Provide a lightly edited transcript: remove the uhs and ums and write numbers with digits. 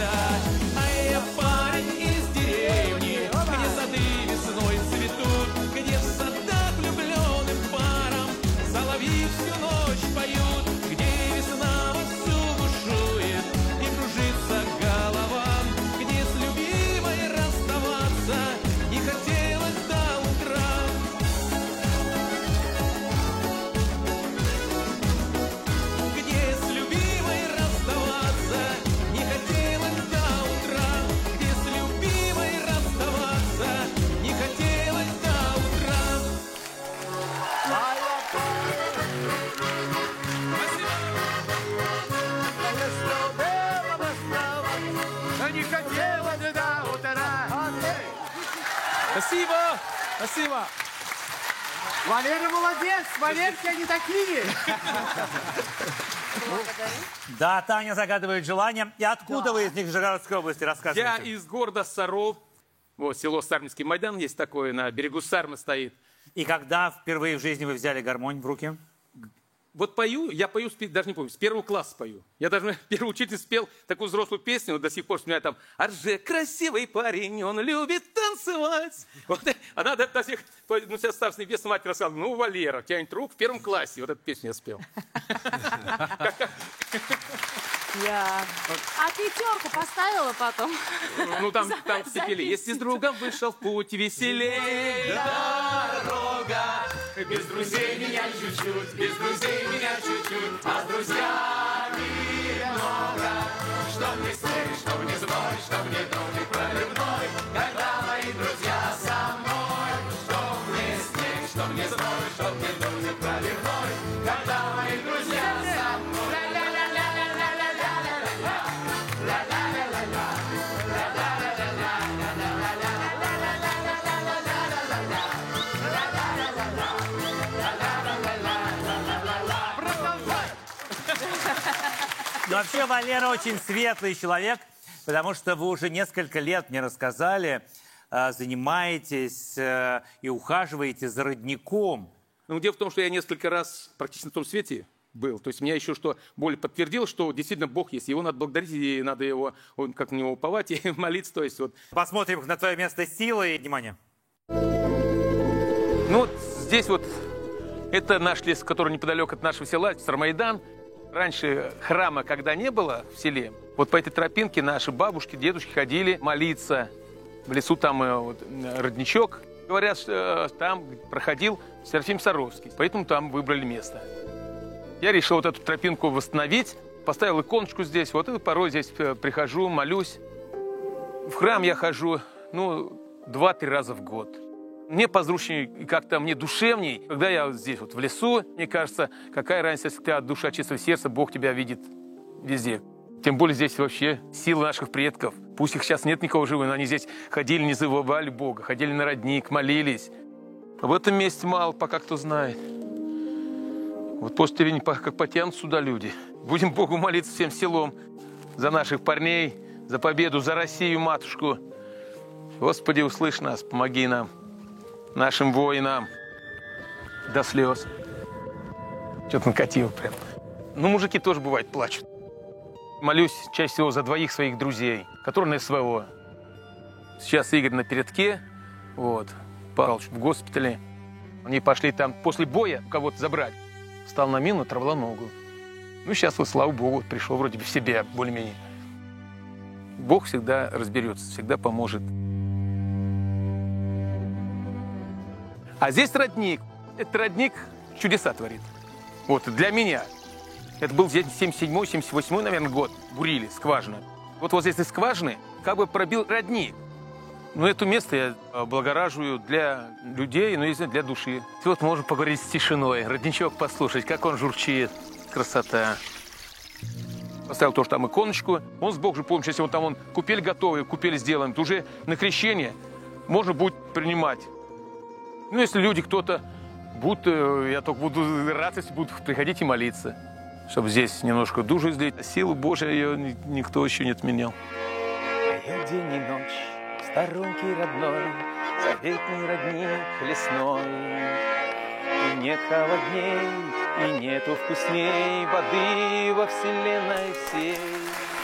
гадать. А я парень из деревни, где сады весной цветут, где в садах влюбленным парам соловьи всю ночь поют, где весна вовсю бушует и кружится голова, где с любимой расставаться не хотелось до утра. Где с любимой расставаться не хотелось до утра. Где с любимой расставаться не хотелось до утра. Не хотела до утра. Спасибо! Спасибо! Валера молодец, Валерки они такие. Да, Таня загадывает желание. И откуда вы из Нижегородской области Я рассказываете? из города Саров. Вот, село Сарминский Майдан есть такое, на берегу Сармы стоит. И когда впервые в жизни вы взяли гармонь в руки? Вот пою, я пою, даже не помню, с первого класса пою. Я даже первый учитель спел такую взрослую песню, до сих пор у меня там «Арже, красивый парень, он любит танцевать». Вот, она до сих пор, ну, сейчас старшая небесная мать рассказала, ну, Валера, тянет руку в первом классе. Вот эту песню я спел. А пятерку поставила потом? Ну, там все пели. Если с другом вышел в путь, веселее дорога. Без друзей меня чуть-чуть, без друзей меня чуть-чуть, а с друзьями много. Что мне снег, что мне зной, что мне дождь проливной, когда мои друзья со мной. Что мне снег, что мне зной, что мне дождь проливной, когда мои друзья со мной. Но вообще Валера очень светлый человек, потому что вы уже несколько лет мне рассказали, занимаетесь и ухаживаете за родником. Ну, дело в том, что я несколько раз практически на том свете был. То есть меня еще что более подтвердил, что действительно Бог есть. Его надо благодарить, и надо его, как на него уповать и молиться. То есть, вот. Посмотрим на твое место силы. Внимание. Ну вот здесь вот, это наш лес, который неподалеку от нашего села, Сармайдан. Раньше храма, когда не было в селе, вот по этой тропинке наши бабушки, дедушки ходили молиться. В лесу там вот, родничок. Говорят, что там проходил Серафим Саровский, поэтому там выбрали место. Я решил вот эту тропинку восстановить, поставил иконочку здесь, вот и порой здесь прихожу, молюсь. В храм я хожу, ну, 2-3 раза в год. Мне позручнее и как-то мне душевней, когда я вот здесь вот в лесу, мне кажется, какая разница, если ты от души, от чистого сердца, Бог тебя видит везде. Тем более здесь вообще силы наших предков. Пусть их сейчас нет никого живого, но они здесь ходили, не забывали Бога, ходили на родник, молились. В этом месте мало пока кто знает. Вот после телевидения как потянут сюда люди. Будем Богу молиться всем селом за наших парней, за победу, за Россию, матушку. Господи, услышь нас, помоги нам, нашим воинам. До слез. Что-то накатило прям. Ну, мужики тоже, бывает, плачут. Молюсь чаще всего за 2 своих друзей, которые на СВО. Сейчас Игорь на передке, вот, Павлович в госпитале. Они пошли там после боя кого-то забрать. Встал на мину, оторвала ногу. Ну, сейчас, вот, слава Богу, пришел вроде бы в себя, более-менее. Бог всегда разберется, всегда поможет. А здесь родник. Этот родник чудеса творит. Вот, для меня. Это был здесь 77-й, 78-й, наверное, год. Бурили скважину. Вот здесь из скважины как бы пробил родник. Но это место я облагораживаю для людей, но и для души. И вот можем поговорить с тишиной, родничок послушать, как он журчит. Красота. Поставил тоже там иконочку. Он с Божьей помощью, если он купель готовый, купель сделаем, то уже на крещение можно будет принимать. Ну, если люди, кто-то будут, я только буду рад, если будут приходить и молиться. Чтобы здесь немножко душу излить. Силу Божию ее никто еще не отменял. Я день и ночь в сторонке родной, заветный родник лесной. И нет холодней, и нету вкусней воды во вселенной всей.